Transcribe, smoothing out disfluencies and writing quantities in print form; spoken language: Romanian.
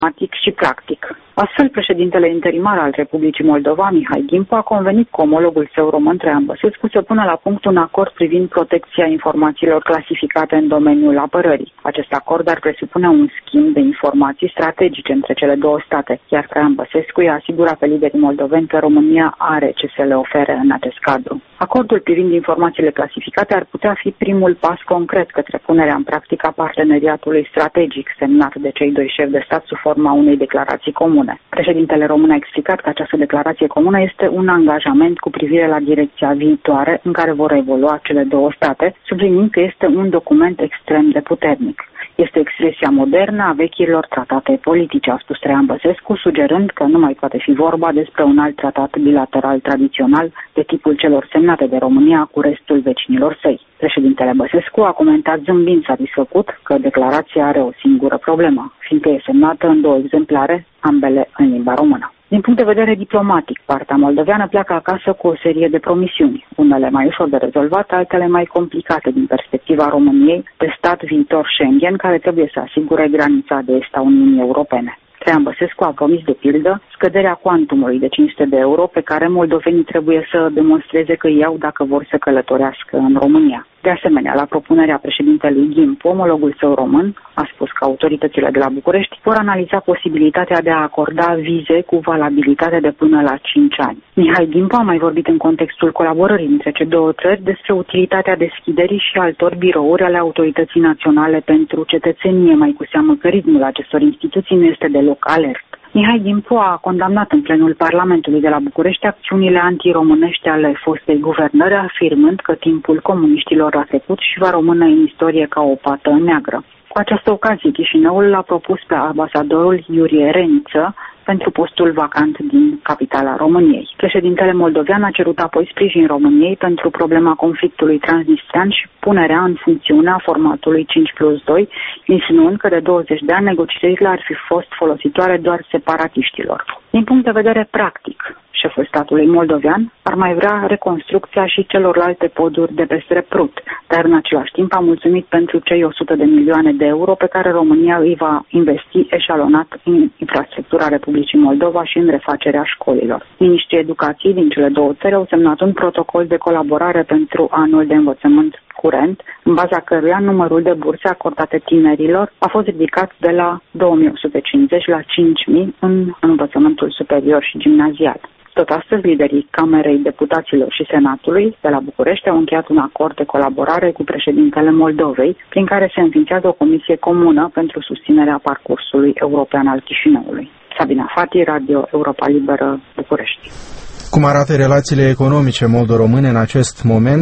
și practic. Astfel, președintele interimar al Republicii Moldova, Mihai Gimpo, a convenit cu omologul său român, Traian Băsescu, să pună la punct un acord privind protecția informațiilor clasificate în domeniul apărării. Acest acord ar presupune un schimb de informații strategice între cele două state, iar Traian Băsescu i-a asigurat pe liderii moldoveni că România are ce să le ofere în acest cadru. Acordul privind informațiile clasificate ar putea fi primul pas concret către punerea în practică a parteneriatului strategic semnat de cei doi șefi de stat sub forma unei declarații comune. Președintele român a explicat că această declarație comună este un angajament cu privire la direcția viitoare în care vor evolua cele două state, subliniind că este un document extrem de puternic. Este expresia modernă a vechilor tratate politice, a spus Traian Băsescu, sugerând că nu mai poate fi vorba despre un alt tratat bilateral tradițional de tipul celor semnate de România cu restul vecinilor săi. Președintele Băsescu a comentat zâmbind satisfăcut că declarația are o singură problemă, fiindcă e semnată în două exemplare, ambele în limba română. Din punct de vedere diplomatic, partea moldoveană pleacă acasă cu o serie de promisiuni, unele mai ușor de rezolvat, altele mai complicate din perspectiva României, de stat viitor Schengen, care trebuie să asigure granița de est a Uniunii Europene. Traian Băsescu a promis, de pildă, scăderea cuantumului de 500 de euro pe care moldovenii trebuie să demonstreze că iau dacă vor să călătorească în România. De asemenea, la propunerea președintelui Gimpo, omologul său român a spus că autoritățile de la București vor analiza posibilitatea de a acorda vize cu valabilitate de până la 5 ani. Mihai Gimpo a mai vorbit în contextul colaborării dintre cele două țări despre utilitatea deschiderii și altor birouri ale autorității naționale pentru cetățenie, mai cu seamă că ritmul acestor instituții nu este deloc alert. Mihai Gimpo a condamnat în plenul Parlamentului de la București acțiunile antiromânești ale fostei guvernări, afirmând că timpul comuniștilor a trecut și va rămâne în istorie ca o pată neagră. Cu această ocazie, Chișinăul l-a propus pe ambasadorul Iurie Reniță pentru postul vacant din capitala României. Președintele moldovean a cerut apoi sprijin României pentru problema conflictului transnistrian și punerea în funcțiune a formatului 5+2, insinuând că de 20 de ani negocierile ar fi fost folositoare doar separatiștilor. Din punct de vedere practic, șeful statului moldovean ar mai vrea reconstrucția și celorlalte poduri de peste Prut, dar în același timp a mulțumit pentru cei 100 de milioane de euro pe care România îi va investi eșalonat în infrastructura Republicii Moldova și în refacerea școlilor. Ministrii educației din cele două țări au semnat un protocol de colaborare pentru anul de învățământ curent, în baza căruia numărul de burse acordate tinerilor a fost ridicat de la 2150 la 5000 în învățământul superior și gimnazial. Tot astăzi, liderii Camerei Deputaților și Senatului de la București au încheiat un acord de colaborare cu președintele Moldovei, prin care se înființează o comisie comună pentru susținerea parcursului european al Chișinăului. Sabina Fati, Radio Europa Liberă, București. Cum arată relațiile economice moldo-române în acest moment?